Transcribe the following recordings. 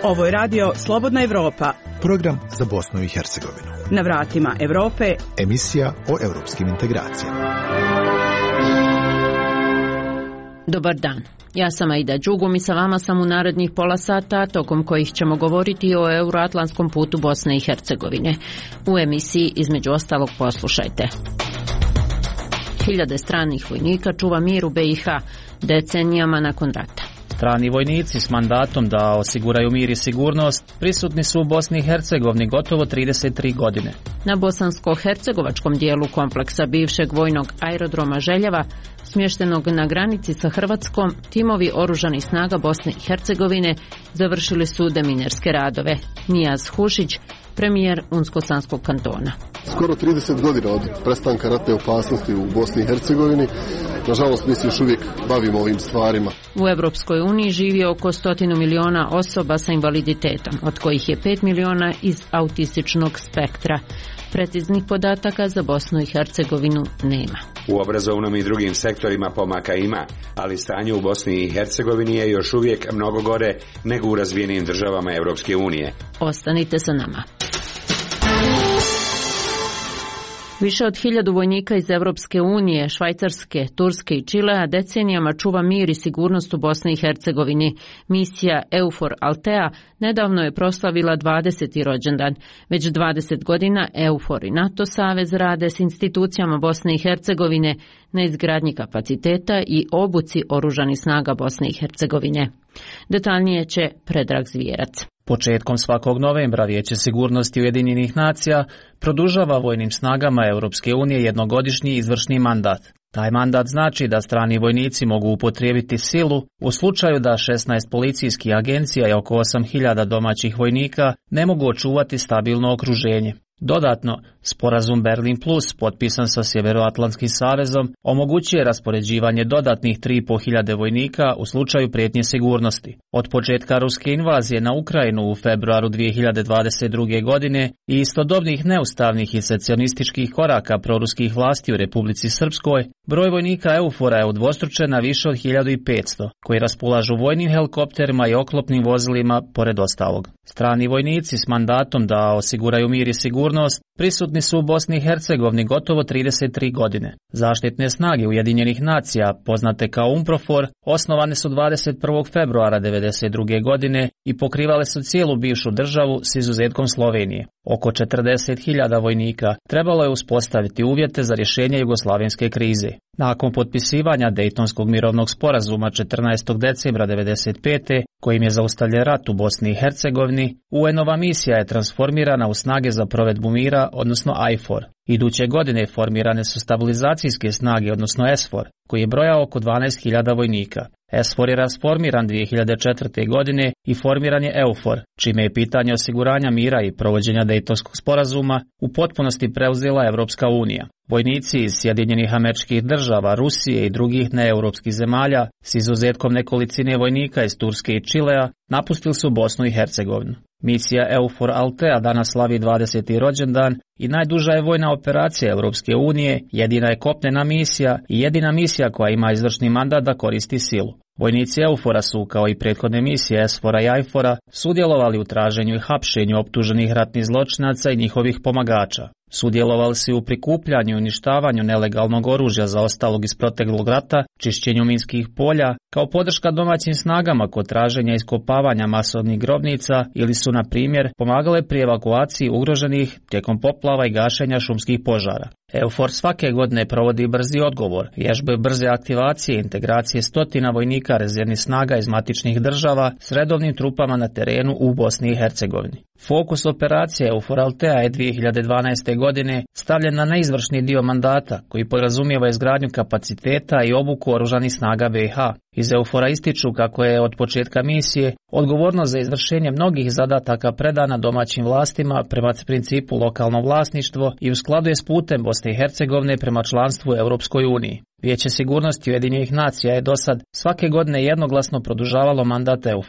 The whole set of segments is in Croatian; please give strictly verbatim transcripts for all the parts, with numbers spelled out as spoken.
Ovo je radio Slobodna Evropa. Program za Bosnu i Hercegovinu. Na vratima Evrope. Emisija o europskim integracijama. Dobar dan. Ja sam Aida Đugum i sa vama sam u narednih pola sata, tokom kojih ćemo govoriti o euroatlantskom putu Bosne i Hercegovine. U emisiji između ostalog poslušajte. Hiljade stranih vojnika čuva mir u B i H decenijama nakon rata. Strani vojnici s mandatom da osiguraju mir i sigurnost prisutni su u Bosni i Hercegovini gotovo trideset tri godine. Na bosansko-hercegovačkom dijelu kompleksa bivšeg vojnog aerodroma Željeva, smještenog na granici sa Hrvatskom, timovi oružanih snaga Bosne i Hercegovine završili su deminerske radove. Nijaz Hušić, premijer Unsko-Sanskog kantona. Skoro trideset godina od prestanka ratne opasnosti u Bosni i Hercegovini. Nažalost, mi se još uvijek bavimo ovim stvarima. U Evropskoj uniji živi oko stotinu miliona osoba sa invaliditetom, od kojih je pet miliona iz autističnog spektra. Preciznih podataka za Bosnu i Hercegovinu nema. U obrazovnom i drugim sektorima pomaka ima, ali stanje u Bosni i Hercegovini je još uvijek mnogo gore nego u razvijenim državama Europske unije. Ostanite sa nama. Više od hiljadu vojnika iz Evropske unije, Švajcarske, Turske i Čilea decenijama čuva mir i sigurnost u Bosni i Hercegovini. Misija EUFOR Althea nedavno je proslavila dvadeseti rođendan. Već dvadeset godina EUFOR i NATO savez rade s institucijama Bosne i Hercegovine na izgradnji kapaciteta i obuci oružanih snaga Bosne i Hercegovine. Detaljnije će Predrag Zvijerac. Početkom svakog novembra Vijeće sigurnosti Ujedinjenih nacija produžava vojnim snagama Europske unije jednogodišnji izvršni mandat. Taj mandat znači da strani vojnici mogu upotrijebiti silu u slučaju da šesnaest policijskih agencija i oko osam hiljada domaćih vojnika ne mogu očuvati stabilno okruženje. Dodatno, sporazum Berlin Plus, potpisan sa Sjeveroatlantskim savezom, omogućuje raspoređivanje dodatnih tri i pol hiljade vojnika u slučaju prijetnje sigurnosti. Od početka ruske invazije na Ukrajinu u februaru dvije hiljade dvadeset druge. godine i istodobnih neustavnih i secesionističkih koraka proruskih vlasti u Republici Srpskoj, broj vojnika EUFOR-a je udvostručen na više od hiljadu petsto, koji raspolažu vojnim helikopterima i oklopnim vozilima pored ostalog. Strani vojnici s mandatom da osiguraju mir i sigurnost prisutni su u Bosni i Hercegovini gotovo trideset tri godine. Zaštitne snage Ujedinjenih nacija, poznate kao UNPROFOR, osnovane su dvadeset prvog februara devedeset druge. godine i pokrivale su cijelu bivšu državu s izuzetkom Slovenije. Oko četrdeset hiljada vojnika trebalo je uspostaviti uvjete za rješenje jugoslavenske krize. Nakon potpisivanja Dejtonskog mirovnog sporazuma četrnaestog decembra devedeset pete. kojim je zaustavljen rat u Bosni i Hercegovini, U N-ova misija je transformirana u snage za provedbu mira, odnosno IFOR. Iduće godine formirane su stabilizacijske snage, odnosno SFOR, koji je brojao oko dvanaest hiljada vojnika. SFOR je rasformiran dvije hiljade četvrte. godine i formiran je EUFOR, čime je pitanje osiguranja mira i provođenja Dejtonskog sporazuma u potpunosti preuzela Evropska unija. Vojnici iz Sjedinjenih Američkih Država, Rusije i drugih neeuropskih zemalja, s izuzetkom nekolicine vojnika iz Turske i Čilea, napustili su Bosnu i Hercegovinu. Misija EUFOR Althea danas slavi dvadeseti rođendan i najduža je vojna operacija Europske unije, jedina je kopnena misija i jedina misija koja ima izvršni mandat da koristi silu. Vojnici EUFOR-a su, kao i prethodne misije SFOR-a i IFOR-a, sudjelovali u traženju i hapšenju optuženih ratnih zločinaca i njihovih pomagača. Sudjelovali su u prikupljanju i uništavanju nelegalnog oružja zaostalog iz proteklog rata, čišćenju minskih polja, kao podrška domaćim snagama kod traženja i iskopavanja masovnih grobnica ili su, na primjer, pomagale pri evakuaciji ugroženih tijekom poplava i gašenja šumskih požara. EUFOR svake godine provodi brzi odgovor, vježbe brze aktivacije i integracije stotina vojnika rezervnih snaga iz matičnih država s redovnim trupama na terenu u Bosni i Hercegovini. Fokus operacije EUFOR Althea je dvije hiljade dvanaeste. godine stavljen na neizvršni dio mandata koji podrazumijeva izgradnju kapaciteta i obuku oružanih snaga B i H. Iz EUFOR-a ističu kako je od početka misije odgovornost za izvršenje mnogih zadataka predana domaćim vlastima prema principu lokalno vlasništvo i u skladu je s putem Bosne i Hercegovine prema članstvu u Europskoj uniji. Vijeće sigurnosti Ujedinjenih nacija je dosad svake godine jednoglasno produžavalo mandat EUFOR-a.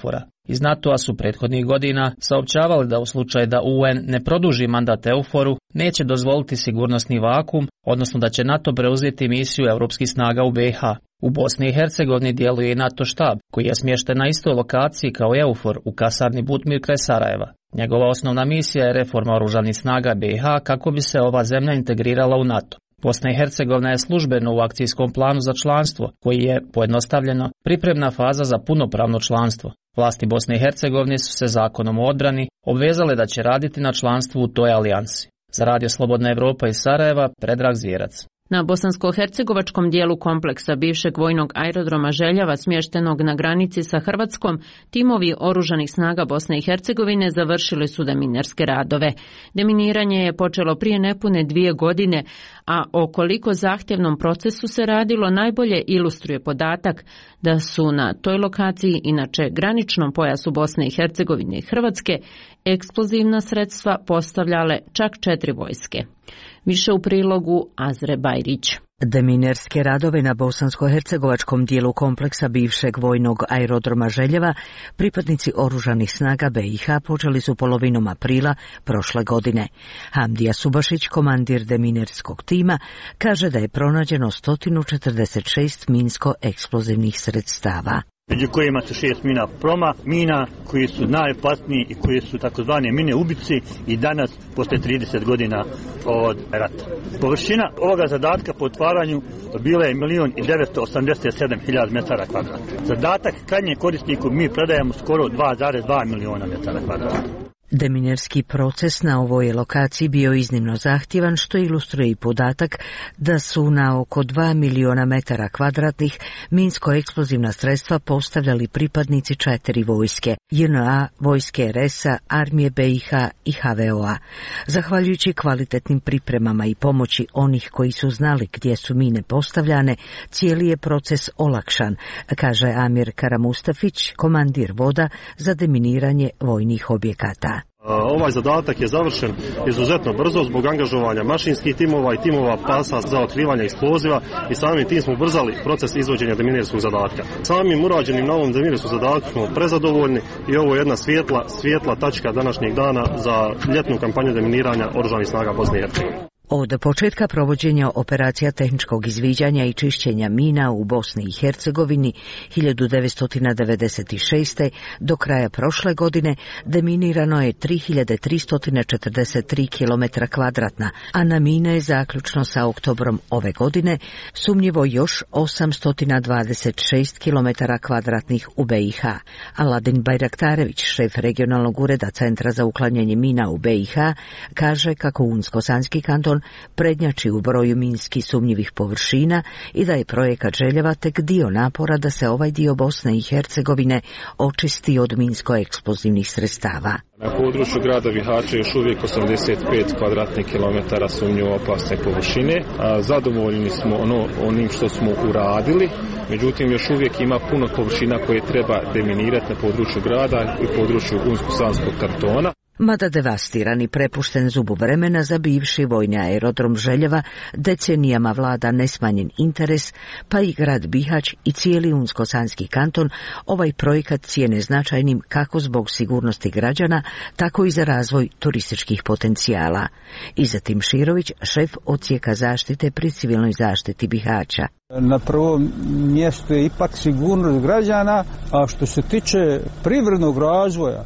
Iz NATO-a su prethodnih godina saopćavali da u slučaju da U N ne produži mandat EUFOR-u, neće dozvoliti sigurnosni vakum, odnosno da će NATO preuzeti misiju europskih snaga u B iH. U Bosni i Hercegovini djeluje i NATO štab, koji je smješten na istoj lokaciji kao EUFOR u kasarni Butmir kraj Sarajeva. Njegova osnovna misija je reforma oružanih snaga B iH kako bi se ova zemlja integrirala u NATO. Bosna i Hercegovina je službeno u akcijskom planu za članstvo, koji je, pojednostavljeno, pripremna faza za punopravno članstvo. Vlasti Bosne i Hercegovine su se zakonom o odbrani obvezale da će raditi na članstvu u toj alijansi. Za Radio Slobodna Evropa iz Sarajeva, Predrag Zvjerac. Na bosansko-hercegovačkom dijelu kompleksa bivšeg vojnog aerodroma Željava smještenog na granici sa Hrvatskom, timovi oružanih snaga Bosne i Hercegovine završili su deminerske radove. Deminiranje je počelo prije nepune dvije godine, a o koliko zahtjevnom procesu se radilo najbolje ilustruje podatak da su na toj lokaciji, inače graničnom pojasu Bosne i Hercegovine i Hrvatske, eksplozivna sredstva postavljale čak četiri vojske. Više u prilogu Azre Bajrić. Deminerske radove na bosansko-hercegovačkom dijelu kompleksa bivšeg vojnog aerodroma Željeva pripadnici oružanih snaga B iH počeli su polovinom aprila prošle godine. Hamdija Subašić, komandir deminerskog tima, kaže da je pronađeno sto četrdeset šest minsko-eksplozivnih sredstava. Među kojima su šest mina proma, mina koji su najopasniji i koji su takozvane mine ubici i danas, posle trideset godina od rata. Površina ovoga zadatka po otvaranju bila je milion i devetsto osamdeset sedam hiljada metara kvadratnih. Zadatak krajnjem korisniku mi predajemo skoro dva zarez dva miliona metara kvadratnih. Deminerski proces na ovoj lokaciji bio iznimno zahtjevan, što ilustruje i podatak da su na oko dva miliona metara kvadratnih minsko-eksplozivna sredstva postavljali pripadnici četiri vojske, J N A, vojske R S-a, armije B iH i H V O-a. Zahvaljujući kvalitetnim pripremama i pomoći onih koji su znali gdje su mine postavljane, cijeli je proces olakšan, kaže Amir Karamustafić, komandir voda za deminiranje vojnih objekata. Ovaj zadatak je završen izuzetno brzo zbog angažovanja mašinskih timova i timova pasa za otkrivanje eksploziva i samim tim smo ubrzali proces izvođenja deminirskog zadatka. Samim urađenim na ovom deminirskom zadatku smo prezadovoljni i ovo je jedna svijetla, svijetla tačka današnjeg dana za ljetnu kampanju deminiranja oružanih snaga Bosne i Hercegovine. Od početka provođenja operacija tehničkog izviđanja i čišćenja mina u Bosni i Hercegovini hiljadu devetsto devedeset šeste. do kraja prošle godine deminirano je tri hiljade tristo četrdeset tri kilometra kvadratna, a na mine je zaključno sa oktobrom ove godine sumnjivo još osamsto dvadeset šest kilometara kvadratnih u B iH. Aladin Bajraktarević, šef regionalnog ureda Centra za uklanjanje mina u B iH, kaže kako Unsko-Sanski kanton prednjači u broju minski sumnjivih površina i da je projekat Željeva tek dio napora da se ovaj dio Bosne i Hercegovine očisti od minsko-eksplozivnih sredstava. Na području grada Bihaća još uvijek osamdeset pet kvadratnih kilometara sumnjivo opasne površine. Zadovoljni smo ono, onim što smo uradili, međutim još uvijek ima puno površina koje treba deminirati na području grada i području Unsko-Sanskog kantona. Mada devastiran i prepušten zubu vremena za bivši vojni aerodrom Željeva, decenijama vlada nesmanjen interes, pa i grad Bihać i cijeli Unsko-Sanski kanton ovaj projekat cijene značajnim kako zbog sigurnosti građana, tako i za razvoj turističkih potencijala. Izatim Širović, šef odsjeka zaštite pri civilnoj zaštiti Bihaća. Na prvom mjestu je ipak sigurnost građana, a što se tiče privrednog razvoja,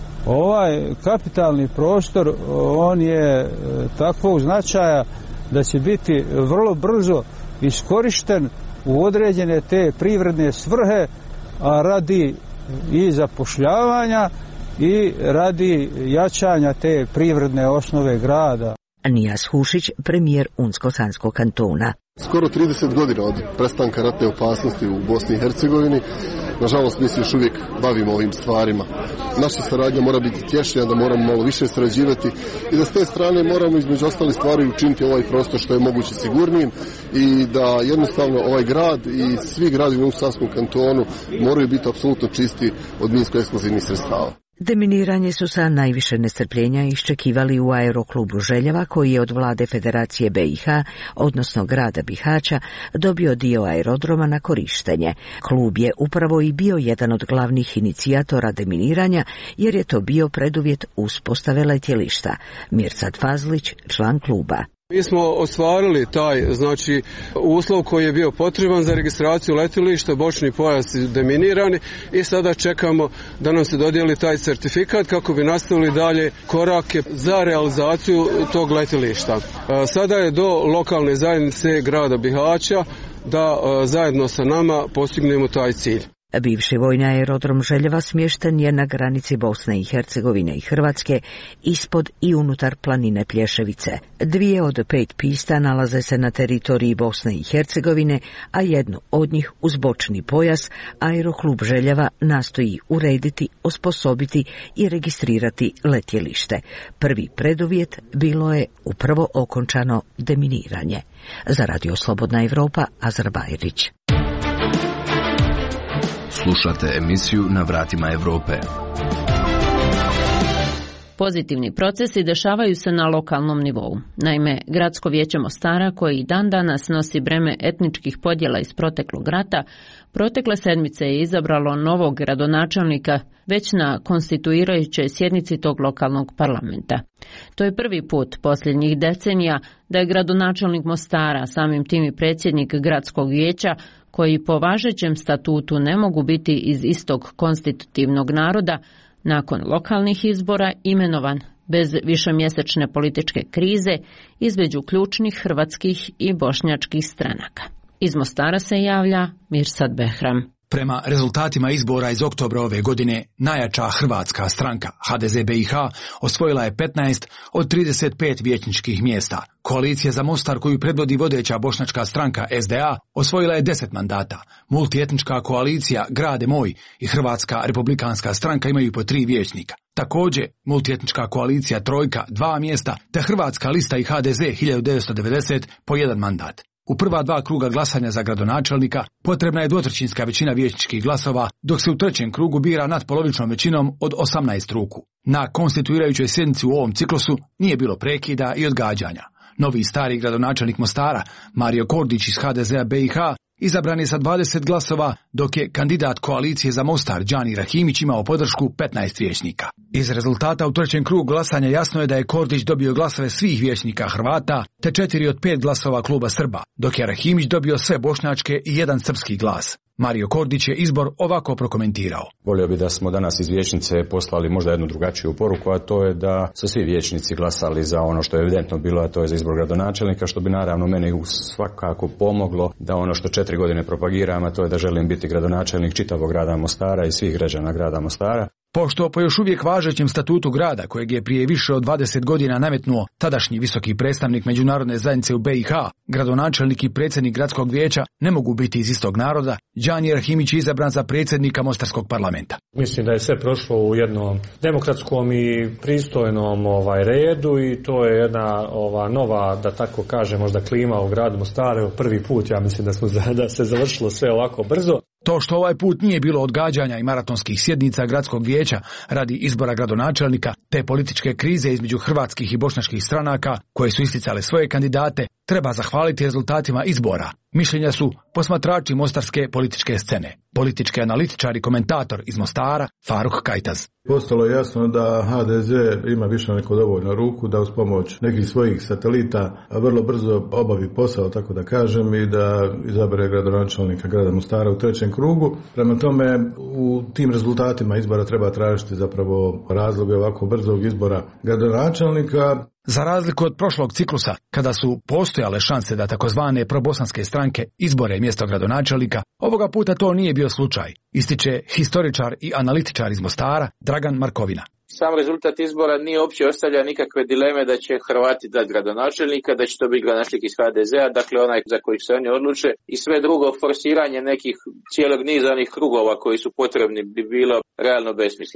ovaj kapitalni prostor, on je takvog značaja da će biti vrlo brzo iskorišten u određene te privredne svrhe, a radi i zapošljavanja i radi jačanja te privredne osnove grada. Nijas Hušić, premijer Unsko-Sanskog kantona. Skoro trideset godina od prestanka ratne opasnosti u Bosni i Hercegovini, nažalost mi se još uvijek bavimo ovim stvarima. Naša saradnja mora biti tješnija, da moramo malo više sarađivati i da s te strane moramo između ostalih stvari učiniti ovaj prostor što je moguće sigurnijim i da jednostavno ovaj grad i svi gradovi u Unsko-Sanskom kantonu moraju biti apsolutno čisti od minsko-eksplozivnih sredstava. Deminiranje su sa najviše nestrpljenja iščekivali u aeroklubu Željeva, koji je od vlade Federacije B i H, odnosno grada Bihaća, dobio dio aerodroma na korištenje. Klub je upravo i bio jedan od glavnih inicijatora deminiranja, jer je to bio preduvjet uspostave letjelišta. Mirsad Fazlić, član kluba. Mi smo ostvarili taj, znači, uslov koji je bio potreban za registraciju letjelišta, bočni pojas deminirani i sada čekamo da nam se dodijeli taj certifikat kako bi nastavili dalje korake za realizaciju tog letjelišta. Sada je do lokalne zajednice grada Bihaća da zajedno sa nama postignemo taj cilj. Bivši vojni aerodrom Željeva smješten je na granici Bosne i Hercegovine i Hrvatske, ispod i unutar planine Plješevice. Dvije od pet pista nalaze se na teritoriji Bosne i Hercegovine, a jednu od njih uz bočni pojas aeroklub Željeva nastoji urediti, osposobiti i registrirati letjelište. Prvi preduvjet bilo je upravo okončano deminiranje. Za Radio Slobodna Evropa, Azar Bajrić. Slušate emisiju Na vratima Evrope. Pozitivni procesi dešavaju se na lokalnom nivou. Naime, Gradsko vijeće Mostara, koji i dan danas nosi breme etničkih podjela iz proteklog rata, protekle sedmice je izabralo novog gradonačelnika već na konstituirajućoj sjednici tog lokalnog parlamenta. To je prvi put posljednjih decenija da je gradonačelnik Mostara, samim tim i predsjednik Gradskog vijeća, koji po važećem statutu ne mogu biti iz istog konstitutivnog naroda, nakon lokalnih izbora imenovan bez višemjesečne političke krize između ključnih hrvatskih i bošnjačkih stranaka. Iz Mostara se javlja Mirsad Behram. Prema rezultatima izbora iz oktobra ove godine, najjača hrvatska stranka H D Z B i H osvojila je petnaest od trideset pet vijećničkih mjesta. Koalicija za Mostar, koju predvodi vodeća bošnjačka stranka S D A, osvojila je deset mandata. Multietnička koalicija Grade moj i Hrvatska republikanska stranka imaju po tri vijećnika. Također, multietnička koalicija Trojka dva mjesta, te Hrvatska lista i H D Z hiljadu devetsto devedeset po jedan mandat. U prva dva kruga glasanja za gradonačelnika potrebna je dvotrećinska većina vijećničkih glasova, dok se u trećem krugu bira natpolovičnom većinom od osamnaest ruku. Na konstituirajućoj sjednici u ovom ciklusu nije bilo prekida i odgađanja. Novi i stari gradonačelnik Mostara, Mario Kordić iz H D Z-a B i H, izabran je sa dvadeset glasova, dok je kandidat koalicije za Mostar Đani Rahimić imao podršku petnaest vijećnika. Iz rezultata u trećem krugu glasanja jasno je da je Kordić dobio glasove svih vijećnika Hrvata, te četiri od pet glasova kluba Srba, dok je Rahimić dobio sve bošnjačke i jedan srpski glas. Mario Kordić je izbor ovako prokomentirao. Volio bi da smo danas iz vijećnice poslali možda jednu drugačiju poruku, a to je da su svi vijećnici glasali za ono što je evidentno bilo, a to je za izbor gradonačelnika, što bi naravno meni svakako pomoglo da ono što četiri godine propagiram, a to je da želim biti gradonačelnik čitavog grada Mostara i svih građana grada Mostara. Pošto po još uvijek važećem statutu grada, kojeg je prije više od dvadeset godina nametnuo tadašnji visoki predstavnik međunarodne zajednice u B i H, gradonačelnik i predsjednik gradskog vijeća ne mogu biti iz istog naroda, Đani Rahimić je izabran za predsjednika Mostarskog parlamenta. Mislim da je sve prošlo u jednom demokratskom i pristojnom ovaj redu i to je jedna ova nova, da tako kaže, možda klima u gradu Mostaru. Prvi put, ja mislim da smo da se završilo sve ovako brzo. To što ovaj put nije bilo odgađanja i maratonskih sjednica gradskog vijeća radi izbora gradonačelnika te političke krize između hrvatskih i bošnjačkih stranaka koje su isticale svoje kandidate, treba zahvaliti rezultatima izbora. Mišljenja su posmatrači mostarske političke scene. Politički analitičar i komentator iz Mostara, Faruk Kajtaz. Postalo je jasno da H D Z ima više neko dovoljno ruku da uz pomoć nekih svojih satelita vrlo brzo obavi posao, tako da kažem, i da izabere gradonačelnika grada Mostara u trećem krugu. Prema tome, u tim rezultatima izbora treba tražiti zapravo razloge ovako brzog izbora gradonačelnika. Za razliku od prošlog ciklusa, kada su postojale šanse da takozvane probosanske stranke izbore mjesto gradonačelnika, ovoga puta to nije bio slučaj, ističe historičar i analitičar iz Mostara Dragan Markovina. Sam rezultat izbora nije uopće ostavlja nikakve dileme da će Hrvati dati gradonačelnika, da će to biti gradonačelnik iz H D Z-a, dakle onaj za kojih se oni odluče, i sve drugo forsiranje nekih cijelog niza onih krugova koji su potrebni bi bilo realno besmisleno.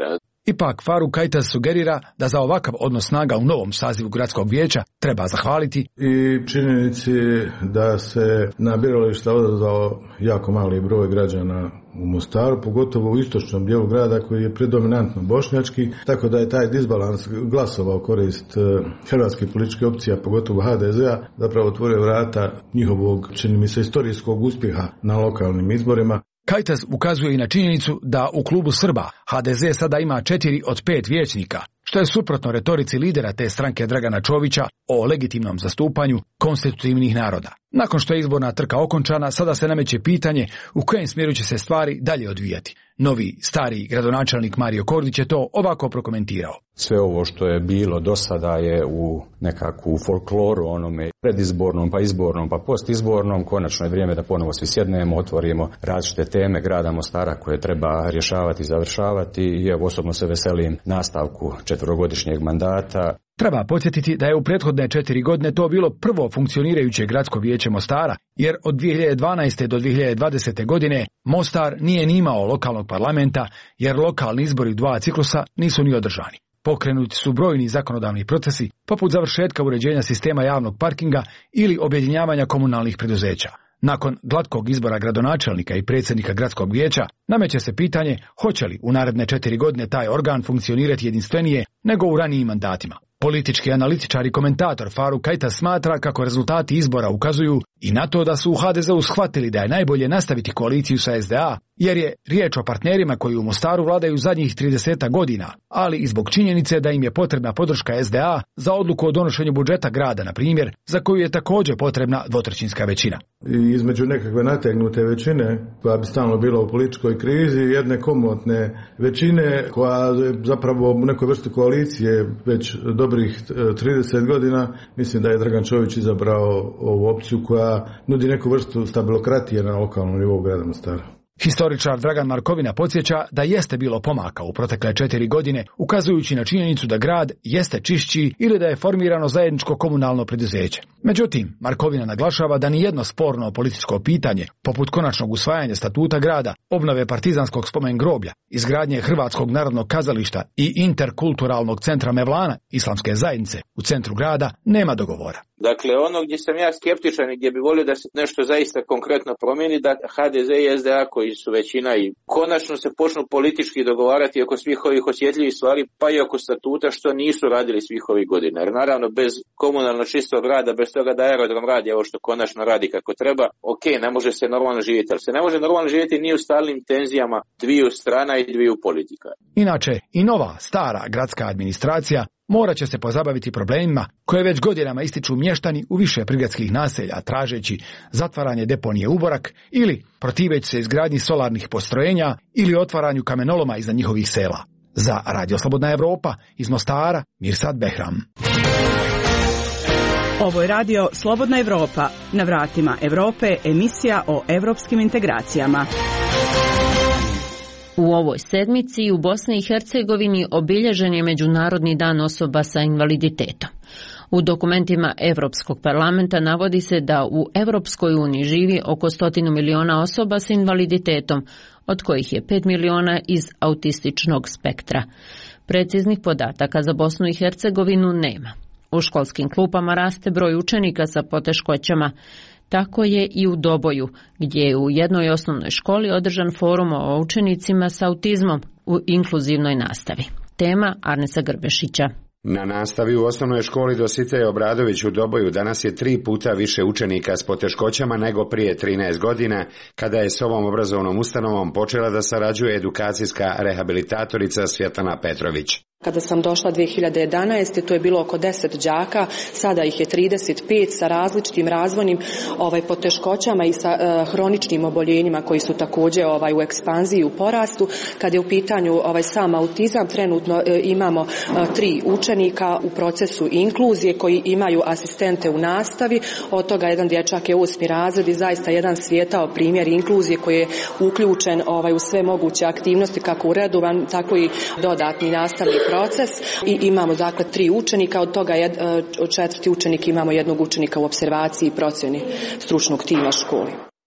Ipak Faruk Kajtas sugerira da za ovakav odnos snaga u novom sazivu gradskog vijeća treba zahvaliti i činjenici da se na birališta odazvao jako mali broj građana u Mostaru, pogotovo u istočnom dijelu grada koji je predominantno bošnjački, tako da je taj disbalans glasova u korist hrvatskih političkih opcija, pogotovo ha de zea, zapravo otvorio vrata njihovog, čini mi se, istorijskog uspjeha na lokalnim izborima. Kajtas ukazuje i na činjenicu da u klubu Srba ha de ze sada ima četiri od pet vijećnika, što je suprotno retorici lidera te stranke Dragana Čovića o legitimnom zastupanju konstitutivnih naroda. Nakon što je izborna trka okončana, sada se nameće pitanje u kojem smjeru će se stvari dalje odvijati. Novi, stari gradonačelnik Mario Kordić je to ovako prokomentirao. Sve ovo što je bilo do sada je u nekakvu folkloru, onome predizbornom, pa izbornom, pa postizbornom. Konačno je vrijeme da ponovo svi sjednemo, otvorimo različite teme grada Mostara koje treba rješavati i završavati i evo osobno se veselim nastavku četverogodišnjeg mandata. Treba podsjetiti da je u prethodne četiri godine to bilo prvo funkcionirajuće gradsko vijeće Mostara, jer od dvije hiljade dvanaeste. do dvije hiljade dvadesete. godine Mostar nije ni imao lokalnog parlamenta, jer lokalni izbori dva ciklusa nisu ni održani. Pokrenuti su brojni zakonodavni procesi, poput završetka uređenja sistema javnog parkinga ili objedinjavanja komunalnih preduzeća. Nakon glatkog izbora gradonačelnika i predsjednika gradskog vijeća, nameće se pitanje hoće li u naredne četiri godine taj organ funkcionirati jedinstvenije nego u ranijim mandatima. Politički analitičar i komentator Faruk Kajtas smatra kako rezultati izbora ukazuju i na to da su u ha de zeu shvatili da je najbolje nastaviti koaliciju sa es de a, jer je riječ o partnerima koji u Mostaru vladaju zadnjih trideset godina, ali i zbog činjenice da im je potrebna podrška es de a za odluku o donošenju budžeta grada, na primjer, za koju je također potrebna dvotrećinska većina. I između nekakve nategnute većine, koja bi stalno bila u političkoj krizi, jedne komotne većine, koja je zapravo u nekoj vrsti koalicije već dobrih trideset godina, mislim da je Dragan Čović izabrao ovu opciju koja nudi neku vrstu stabilokratije na lokalnom nivou grada Mostara. Historičar Dragan Markovina podsjeća da jeste bilo pomaka u protekle četiri godine, ukazujući na činjenicu da grad jeste čišći ili da je formirano zajedničko komunalno preduzeće. Međutim, Markovina naglašava da nijedno sporno političko pitanje, poput konačnog usvajanja statuta grada, obnove partizanskog spomen groblja, izgradnje Hrvatskog narodnog kazališta i interkulturalnog centra Mevlana islamske zajednice u centru grada, nema dogovora. Dakle, ono gdje sam ja skeptičan i gdje bi volio da se nešto zaista konkretno promijeni, da ha de ze i es de a koji su većina i konačno se počnu politički dogovarati oko svih ovih osjetljivih stvari, pa i oko statuta, što nisu radili svih ovih godina. Jer naravno bez komunalno čistog rada, bez toga da aerodrom radi ovo što konačno radi kako treba, ok, ne može se normalno živjeti, ali se ne može normalno živjeti ni u stalnim tenzijama dviju strana i dviju politika. Inače, i nova, stara gradska administracija morat će se pozabaviti problemima koje već godinama ističu mještani u više prigradskih naselja, tražeći zatvaranje deponije Uborak ili protiveći se izgradnji solarnih postrojenja ili otvaranju kamenoloma iza njihovih sela. Za Radio Slobodna Evropa iz Mostara, Mirsad Behram. Ovo je Radio Slobodna Evropa, na vratima Evrope, emisija o evropskim integracijama. U ovoj sedmici u Bosni i Hercegovini obilježen je Međunarodni dan osoba sa invaliditetom. U dokumentima Europskog parlamenta navodi se da u Europskoj uniji živi oko stotinu miliona osoba s invaliditetom, od kojih je pet miliona iz autističnog spektra. Preciznih podataka za Bosnu i Hercegovinu nema. U školskim klupama raste broj učenika sa poteškoćama. Tako je i u Doboju, gdje je u jednoj osnovnoj školi održan forum o učenicima s autizmom u inkluzivnoj nastavi. Tema Arnesa Grbešića. Na nastavi u osnovnoj školi Dositej Obradović u Doboju danas je tri puta više učenika s poteškoćama nego prije trinaest godina, kada je s ovom obrazovnom ustanovom počela da sarađuje edukacijska rehabilitatorica Svjetlana Petrović. Kada sam došla dvije hiljade jedanaeste. to je bilo oko deset đaka, sada ih je trideset pet sa različitim razvojnim ovaj, poteškoćama i sa uh, hroničnim oboljenjima koji su također ovaj, u ekspanziji, u porastu. Kad je u pitanju ovaj, sam autizam, trenutno uh, imamo uh, tri učenika u procesu inkluzije koji imaju asistente u nastavi. Od toga jedan dječak je osmi razred i zaista jedan svijetao primjer inkluzije koji je uključen ovaj, u sve moguće aktivnosti, kako u redovan, tako i dodatni nastavni proces. I imamo dakle tri učenika, od toga jed, četvrti učenik imamo jednog učenika u opservaciji i procjeni stručnog tima školi.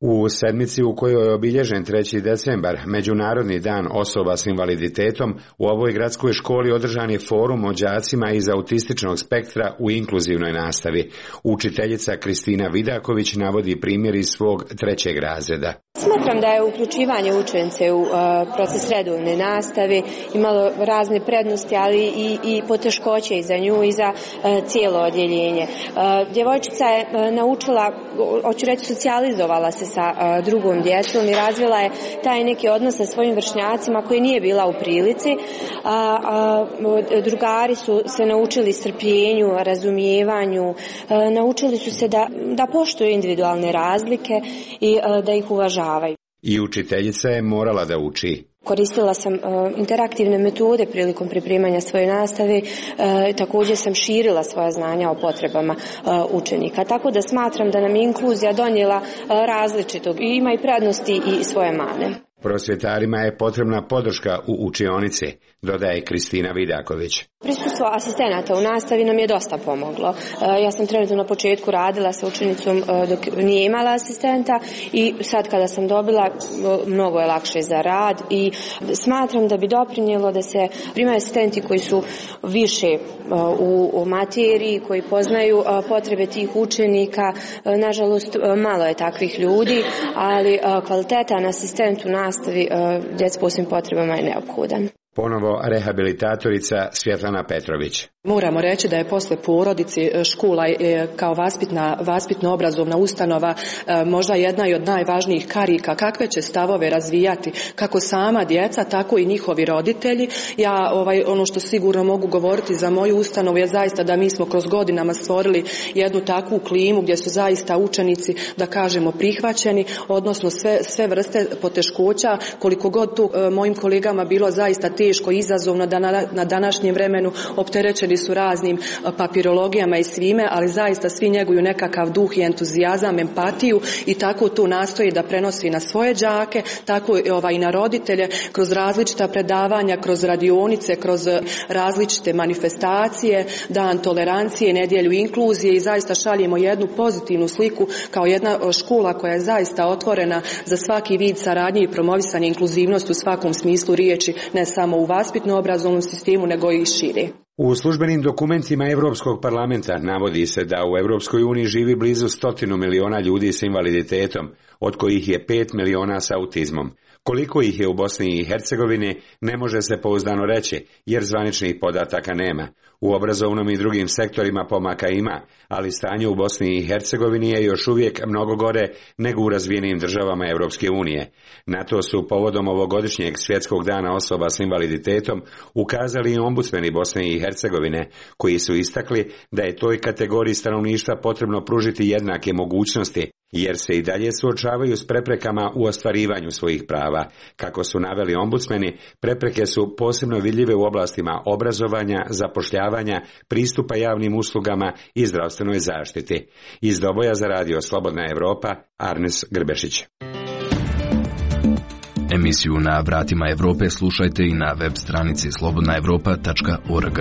U sedmici u kojoj je obilježen treći decembar, Međunarodni dan osoba s invaliditetom, u ovoj gradskoj školi održan je forum o đacima iz autističnog spektra u inkluzivnoj nastavi. Učiteljica Kristina Vidaković navodi primjer iz svog trećeg razreda. Smatram da je uključivanje učenice u uh, proces redovne nastave imalo razne prednosti, ali i, i poteškoće i za nju i za uh, cijelo odjeljenje. Uh, djevojčica je uh, naučila, hoću reći, socijalizovala se sa uh, drugom djecom i razvila je taj neki odnos sa svojim vršnjacima koji nije bila u prilici. A, a, drugari su se naučili strpljenju, razumijevanju, uh, naučili su se da, da poštuju individualne razlike i uh, da ih uvažavaju. I učiteljica je morala da uči. Koristila sam uh, interaktivne metode prilikom pripremanja svoje nastave, uh, također sam širila svoja znanja o potrebama uh, učenika. Tako da smatram da nam je inkluzija donijela uh, različitog i ima i prednosti i svoje mane. Prosvjetarima je potrebna podrška u učionici, dodaje Kristina Vidaković. Prisustvo asistenata u nastavi nam je dosta pomoglo. Ja sam trenutno na početku radila sa učenicom dok nije imala asistenta i sad kada sam dobila, mnogo je lakše za rad i smatram da bi doprinijelo da se primaju asistenti koji su više u materiji, koji poznaju potrebe tih učenika. Nažalost, malo je takvih ljudi, ali kvalitetan asistent u nastavi djece s posebnim potrebama je neophodan. Ponovo rehabilitatorica Svjetlana Petrović. Moramo reći da je posle porodice škola kao vaspitna, vaspitno obrazovna ustanova možda jedna i od najvažnijih karika kakve će stavove razvijati kako sama djeca, tako i njihovi roditelji. Ja ovaj, ono što sigurno mogu govoriti za moju ustanovu je zaista da mi smo kroz godinama stvorili jednu takvu klimu gdje su zaista učenici, da kažemo, prihvaćeni, odnosno sve, sve vrste poteškoća, koliko god tu mojim kolegama bilo zaista teško i izazovno da na, na današnjem vremenu opterećeni su raznim papirologijama i svime, ali zaista svi njeguju nekakav duh i entuzijazam, empatiju i tako to nastoji da prenosi na svoje đake, tako i ovaj, na roditelje kroz različita predavanja, kroz radionice, kroz različite manifestacije, dan tolerancije, nedjelju inkluzije i zaista šaljemo jednu pozitivnu sliku kao jedna škola koja je zaista otvorena za svaki vid saradnje i promovisanje inkluzivnosti u svakom smislu riječi, ne samo u vaspitno-obrazovnom sistemu, nego i šire. U službenim dokumentima Europskog parlamenta navodi se da u Europskoj uniji živi blizu stotinu miliona ljudi s invaliditetom, od kojih je pet miliona s autizmom. Koliko ih je u Bosni i Hercegovini ne može se pouzdano reći, jer zvaničnih podataka nema. U obrazovnom i drugim sektorima pomaka ima, ali stanje u Bosni i Hercegovini je još uvijek mnogo gore nego u razvijenim državama Europske unije. Na to su povodom ovogodišnjeg svjetskog dana osoba s invaliditetom ukazali i ombudsmeni Bosne i Hercegovine, koji su istakli da je toj kategoriji stanovništva potrebno pružiti jednake mogućnosti, jer se i dalje suočavaju s preprekama u ostvarivanju svojih prava. Kako su naveli ombudsmeni, prepreke su posebno vidljive u oblastima obrazovanja, zapošljavanja, pristupa javnim uslugama i zdravstvenoj zaštiti. Iz Doboja za radio Slobodna Evropa, Arnes Grbešić. Emisiju Na vratima Evrope slušajte i na web stranici slobodna evropa tačka org.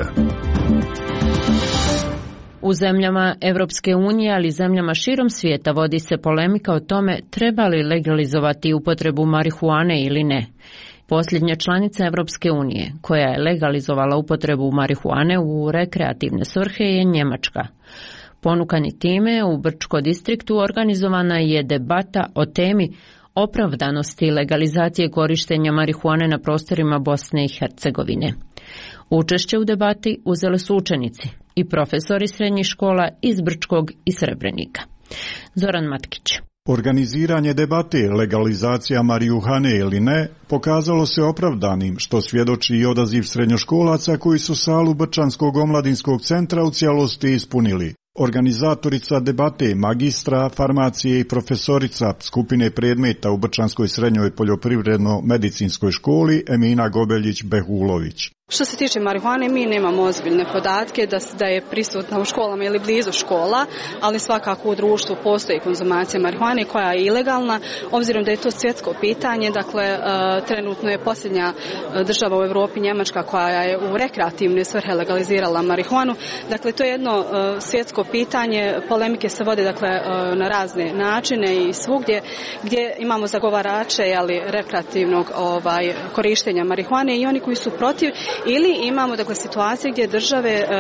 U zemljama Evropske unije, ali i zemljama širom svijeta vodi se polemika o tome treba li legalizovati upotrebu marihuane ili ne. Posljednja članica Evropske unije koja je legalizovala upotrebu marihuane u rekreativne svrhe je Njemačka. Ponukani time, u Brčko distriktu organizovana je debata o temi opravdanosti legalizacije korištenja marihuane na prostorima Bosne i Hercegovine. Učešće u debati uzeli su učenici i profesori srednjih škola iz Brčkog i Srebrenika. Zoran Matkić. Organiziranje debate legalizacija marihuane ili ne pokazalo se opravdanim, što svjedoči i odaziv srednjoškolaca koji su salu Brčanskog omladinskog centra u cijelosti ispunili. Organizatorica debate, magistra farmacije i profesorica skupine predmeta u Brčanskoj srednjoj poljoprivredno-medicinskoj školi Emina Gobeljić-Behulović. Što se tiče marihuane, mi nemamo ozbiljne podatke da, da je prisutna u školama ili blizu škola, ali svakako u društvu postoji konzumacija marihuane koja je ilegalna, obzirom da je to svjetsko pitanje. Dakle, trenutno je posljednja država u Europi, Njemačka, koja je u rekreativne svrhe legalizirala marihuanu. Dakle, to je jedno svjetsko pitanje, polemike se vode dakle, na razne načine i svugdje gdje imamo zagovarače ali, rekreativnog ovaj, korištenja marihuane i oni koji su protiv. Ili imamo dakle situacije gdje države e,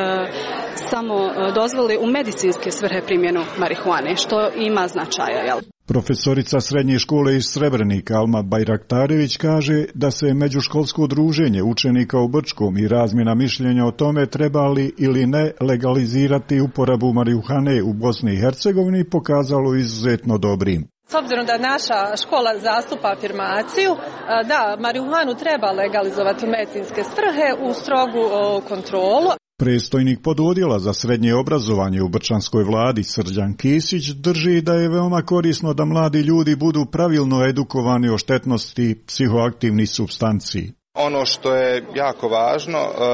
samo dozvole u medicinske svrhe primjenu marihuane, što ima značaja, jel? Profesorica srednje škole iz Srebrenika Alma Bajraktarević kaže da se međuškolsko druženje učenika u Brčkom i razmjena mišljenja o tome treba li ili ne legalizirati uporabu marihuane u Bosni i Hercegovini pokazalo izuzetno dobrim. S obzirom da naša škola zastupa afirmaciju, da, marihuanu treba legalizovati u medicinske svrhe u strogu kontrolu. Predstojnik pododjela za srednje obrazovanje u Brčanskoj vladi Srđan Kisić drži da je veoma korisno da mladi ljudi budu pravilno edukovani o štetnosti psihoaktivnih supstanci. Ono što je jako važno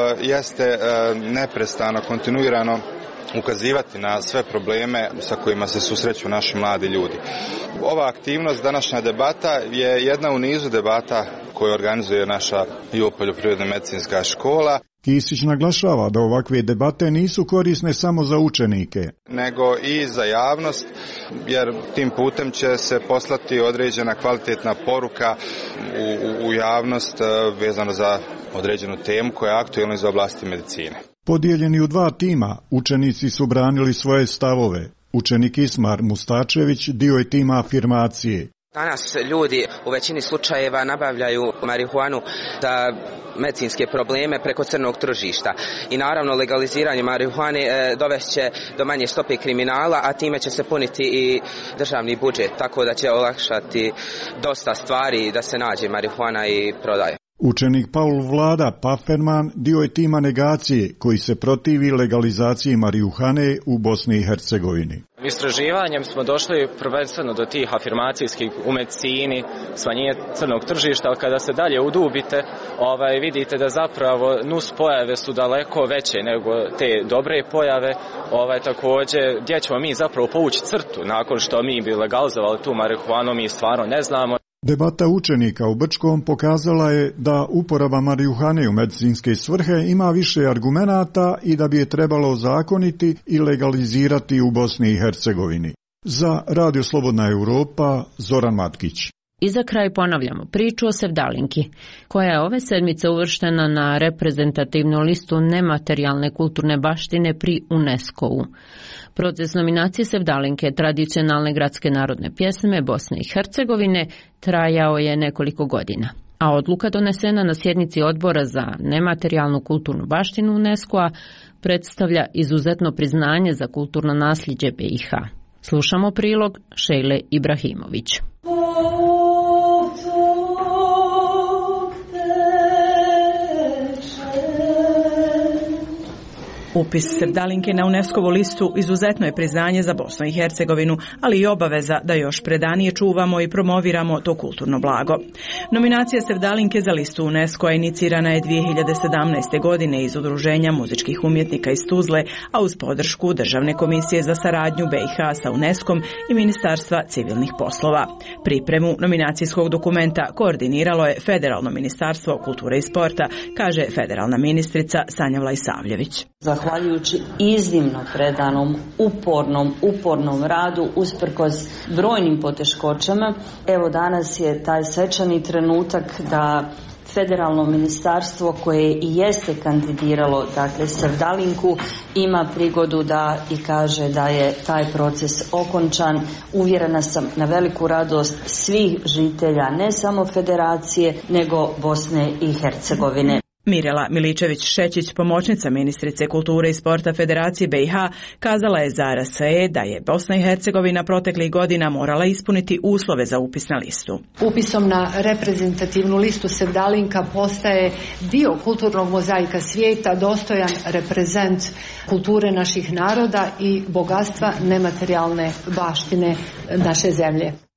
jeste neprestano, kontinuirano ukazivati na sve probleme sa kojima se susreću naši mladi ljudi. Ova aktivnost, današnja debata, je jedna u nizu debata koju organizuje naša biopoljoprivredna medicinska škola. Kisić naglašava da ovakve debate nisu korisne samo za učenike, nego i za javnost, jer tim putem će se poslati određena kvalitetna poruka u, u javnost vezano za određenu temu koja je aktualna iz oblasti medicine. Podijeljeni u dva tima, učenici su branili svoje stavove. Učenik Ismar Mustačević dio je tima afirmacije. Danas ljudi u većini slučajeva nabavljaju marihuanu za medicinske probleme preko crnog tržišta. I naravno legaliziranje marihuane e, dovešće do manje stope kriminala, a time će se puniti i državni budžet, tako da će olakšati dosta stvari da se nađe marihuana i prodaje. Učenik Paul Vlada Paferman dio je tima negacije koji se protivi legalizaciji marihuane u Bosni i Hercegovini. Istraživanjem smo došli prvenstveno do tih afirmacijskih u medicini, smanjenje crnog tržišta, ali kada se dalje udubite, ovaj, vidite da zapravo nus pojave su daleko veće nego te dobre pojave. Ovaj, također, gdje ćemo mi zapravo povući crtu nakon što mi bi legalizovali tu marihuanu, mi stvarno ne znamo. Debata učenika u Brčkom pokazala je da uporaba marihuane u medicinske svrhe ima više argumenata i da bi je trebalo ozakoniti i legalizirati u Bosni i Hercegovini. Za Radio Slobodna Europa, Zoran Matkić. I za kraj ponavljamo priču o Sevdalinki, koja je ove sedmice uvrštena na reprezentativnu listu nematerijalne kulturne baštine pri UNESCO-u. Proces nominacije Sevdalinke, tradicionalne gradske narodne pjesme Bosne i Hercegovine, trajao je nekoliko godina, a odluka donesena na sjednici odbora za nematerijalnu kulturnu baštinu UNESCO-a predstavlja izuzetno priznanje za kulturno nasljeđe B i H. Slušamo prilog Šejle Ibrahimović. Upis Sevdalinke na UNESCO-vu listu izuzetno je priznanje za Bosnu i Hercegovinu, ali i obaveza da još predanije čuvamo i promoviramo to kulturno blago. Nominacija Sevdalinke za listu UNESCO-a inicirana je dvije hiljade sedamnaeste. godine iz Udruženja muzičkih umjetnika iz Tuzle, a uz podršku Državne komisije za saradnju B i H sa UNESCO-om i Ministarstva civilnih poslova. Pripremu nominacijskog dokumenta koordiniralo je Federalno ministarstvo kulture i sporta, kaže federalna ministrica Sanja Vlajsavljević. Zahvaljujući iznimno predanom, upornom, upornom radu, usprkos brojnim poteškoćama, evo danas je taj svečani trenutak da Federalno ministarstvo koje i jeste kandidiralo, dakle Sevdalinku, ima prigodu da i kaže da je taj proces okončan. Uvjerena sam na veliku radost svih žitelja, ne samo Federacije, nego Bosne i Hercegovine. Mirela Miličević-Šećić, pomoćnica ministrice kulture i sporta Federacije B i H, kazala je za R S E da je Bosna i Hercegovina proteklih godina morala ispuniti uslove za upis na listu. Upisom na reprezentativnu listu Sevdalinka postaje dio kulturnog mozaika svijeta, dostojan reprezent kulture naših naroda i bogatstva nematerijalne baštine naše zemlje.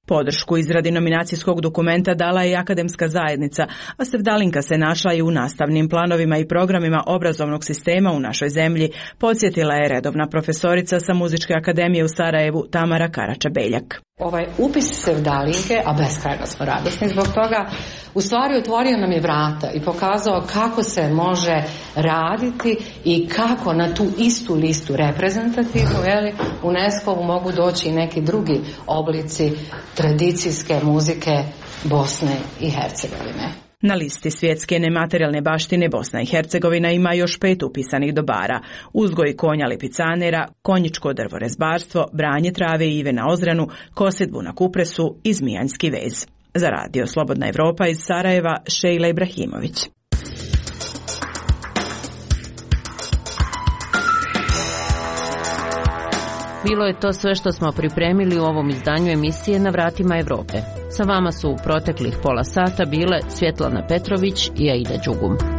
Podršku izradi nominacijskog dokumenta dala je i akademska zajednica, a Sevdalinka se našla i u nastavnim planovima i programima obrazovnog sistema u našoj zemlji, podsjetila je redovna profesorica sa Muzičke akademije u Sarajevu Tamara Karača-Beljak. Ovaj upis Sevdalinke, a beskrajno smo radosni zbog toga, u stvari otvorio nam je vrata i pokazao kako se može raditi i kako na tu istu listu reprezentativnu, jeli, UNESCO-vu mogu doći i neki drugi oblici tradicijske muzike Bosne i Hercegovine. Na listi svjetske nematerijalne baštine Bosna i Hercegovina ima još pet upisanih dobara: uzgoj konja lipicanera, konjičko drvorezbarstvo, branje trave i ive na Ozranu, kosidbu na Kupresu i zmijanjski vez. Za radio Slobodna Evropa iz Sarajeva, Šejla Ibrahimović. Bilo je to sve što smo pripremili u ovom izdanju emisije Na vratima Evrope. Sa vama su u proteklih pola sata bile Svjetlana Petrović i Aida Đugum.